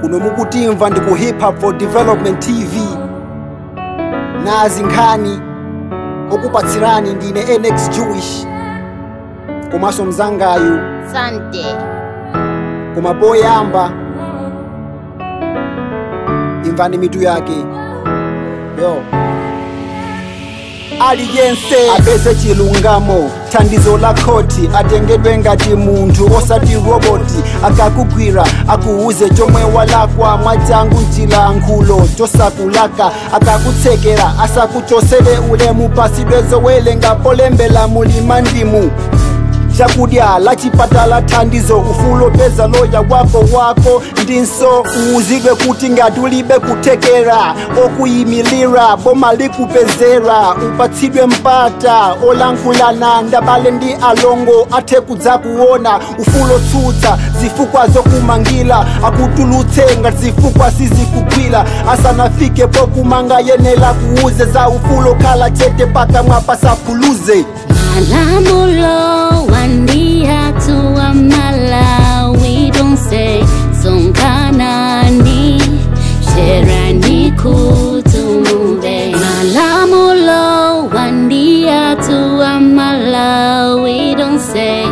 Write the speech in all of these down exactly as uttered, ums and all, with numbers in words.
kuno mukutimva ndi ku Hip Hop for Development T V. Nazi nkhani okupatsirani ndine N X Jewish komaso mzangayu Sante koma poyamba imvani mitu yake. Yo aliyense apeze chilungamo, thandizo la khoti, atengedwe ngati munthu osati roboti. Akakugwira akuuze chomwe walakwa mwachangu mchilankhulo chosakulaka. Akakutsekera asakuchosere ulemu, pasidwe zowelenga polembela mulima ndimu. Chakudya la chipatala thandizo, ufulo peza loya wako wako ndinso uuzidwe kuti ngati ulibe kutekera okuyimilira boma likupezera. Upatsidwe mpata olankhulana ndabale ndi alongo athe kudza kuona ufulo tsutsa zifukwa zokumangila. Akutulutse ngati zifukwa sizikugwila, asanafike pokumanga yenela kuuze za ufulo khala chete paka mwapasapuluze. Malamulo wandia tuwa mala, we don't say sonkanani sherani kutumuve. Malamulo wandia tuwa mala, we don't say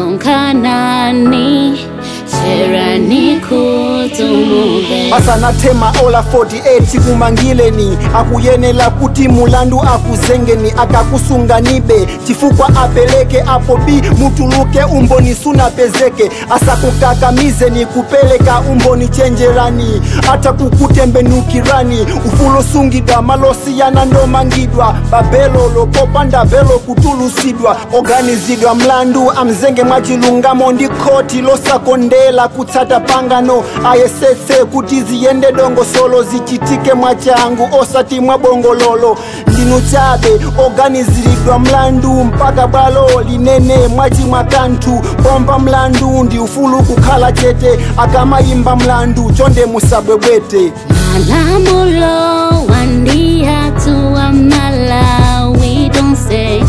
sonkanani sherani kutumuve. Asana tema ola forty-eight kumangileni, akuyenela kuti mulandu akuzengeni. Akakusunganibe chifukwa apeleke apo bi mutuluke umboni sunapezeke. Asakukakamize ni kupeleka umboni chenjerani, ata kukutembenukirani. Ufulo sungidwa malosi yana ndo mangidwa, babelo lopopanda velo kutulusidwa. Organizidwa mlandu amzenge mwachilungamo ndi koti losakondela kutsata pangano. Ayesese kuti ziyende dongo solo zichitike mwachangu osati mwabongololo. Ndinu chabe organiziridwa mlandu mpaka balo linene mwachi mwakantu. Bomba mlandu ndi ufulu kukhala chete, akamayimba mlandu chonde musabwebwete. Malamulo wandia tuwa mala, we don't say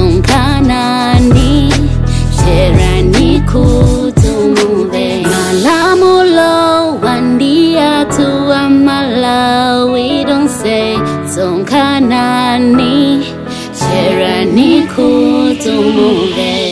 sonkanani sherani kutumuve. Malamulo wandia tuwa mala, we don't say sonkanani sherani kutumuve.